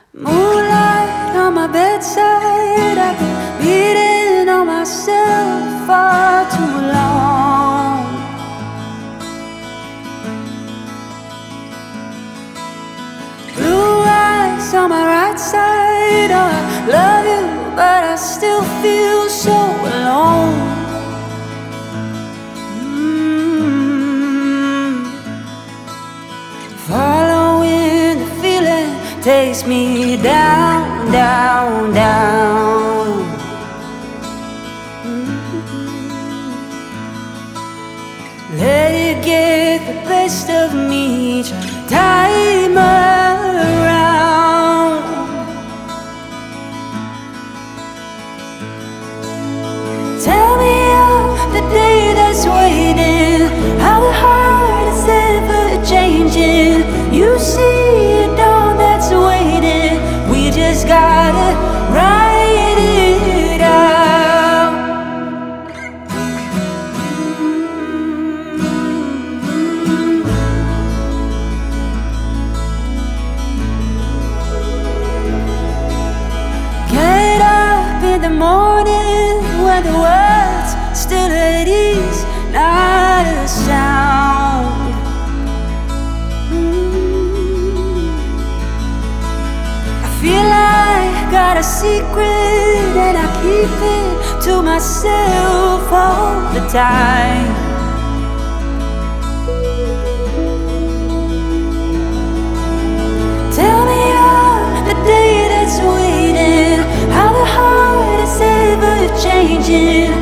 Moonlight on my bedside, I've been beating on myself far too long. Blue eyes on my right side, oh, I love you, but I still feel so alone. Following the feeling takes me down, down, down. Let it get the best of me, try to time around. Tell me of the day that's waiting, how the heart is ever changing. You see a dawn that's waiting, we just gotta write it out. Get up in the morning when the world's still at ease, not a sound. Feel like I got a secret and I keep it to myself all the time. Tell me of the day that's waiting, how the heart is ever changing.